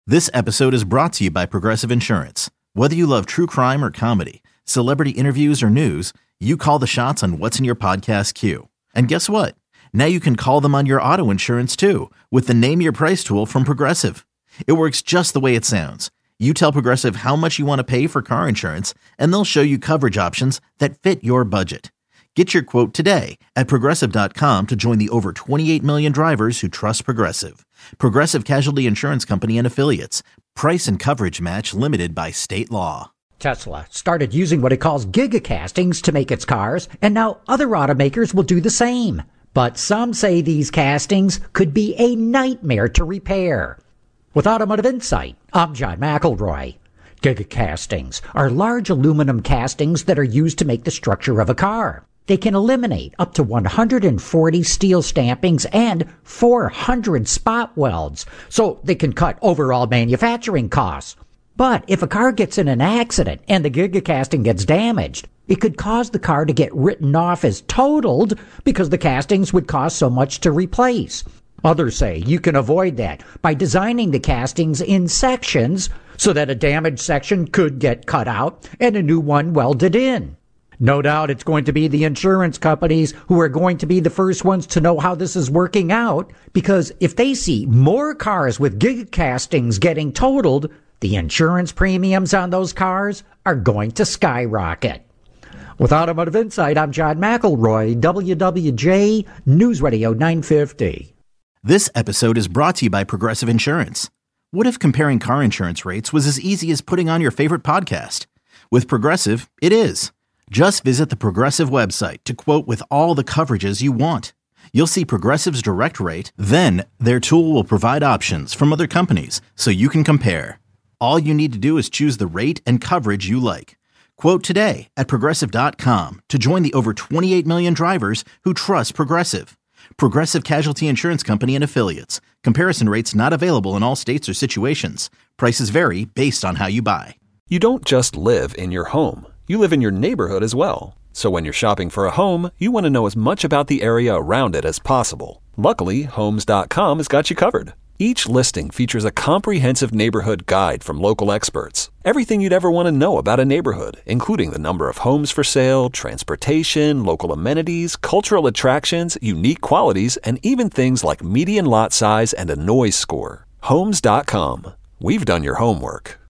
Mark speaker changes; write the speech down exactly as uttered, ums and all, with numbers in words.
Speaker 1: This episode is brought to you by Progressive Insurance. Whether you love true crime or comedy, celebrity interviews or news, you call the shots on what's in your podcast queue. And guess what? Now you can call them on your auto insurance too with the Name Your Price tool from Progressive. It works just the way it sounds. You tell Progressive how much you want to pay for car insurance, and they'll show you coverage options that fit your budget. Get your quote today at Progressive dot com to join the over twenty-eight million drivers who trust Progressive. Progressive Casualty Insurance Company and Affiliates. Price and coverage match limited by state law.
Speaker 2: Tesla started using what it calls gigacastings to make its cars, and now other automakers will do the same. But some say these castings could be a nightmare to repair. With Automotive Insight, I'm John McElroy. Gigacastings are large aluminum castings that are used to make the structure of a car. They can eliminate up to one hundred forty steel stampings and four hundred spot welds, so they can cut overall manufacturing costs. But if a car gets in an accident and the gigacasting gets damaged, it could cause the car to get written off as totaled because the castings would cost so much to replace. Others say you can avoid that by designing the castings in sections so that a damaged section could get cut out and a new one welded in. No doubt it's going to be the insurance companies who are going to be the first ones to know how this is working out, because if they see more cars with gigacastings getting totaled, the insurance premiums on those cars are going to skyrocket. With Automotive Insight, I'm John McElroy, W W J News Radio nine fifty.
Speaker 1: This episode is brought to you by Progressive Insurance. What if comparing car insurance rates was as easy as putting on your favorite podcast? With Progressive, it is. Just visit the Progressive website to quote with all the coverages you want. You'll see Progressive's direct rate, then their tool will provide options from other companies so you can compare. All you need to do is choose the rate and coverage you like. Quote today at Progressive dot com to join the over twenty-eight million drivers who trust Progressive. Progressive Casualty Insurance Company and Affiliates. Comparison rates not available in all states or situations. Prices vary based on how you buy.
Speaker 3: You don't just live in your home. You live in your neighborhood as well. So when you're shopping for a home, you want to know as much about the area around it as possible. Luckily, Homes dot com has got you covered. Each listing features a comprehensive neighborhood guide from local experts. Everything you'd ever want to know about a neighborhood, including the number of homes for sale, transportation, local amenities, cultural attractions, unique qualities, and even things like median lot size and a noise score. Homes dot com. We've done your homework.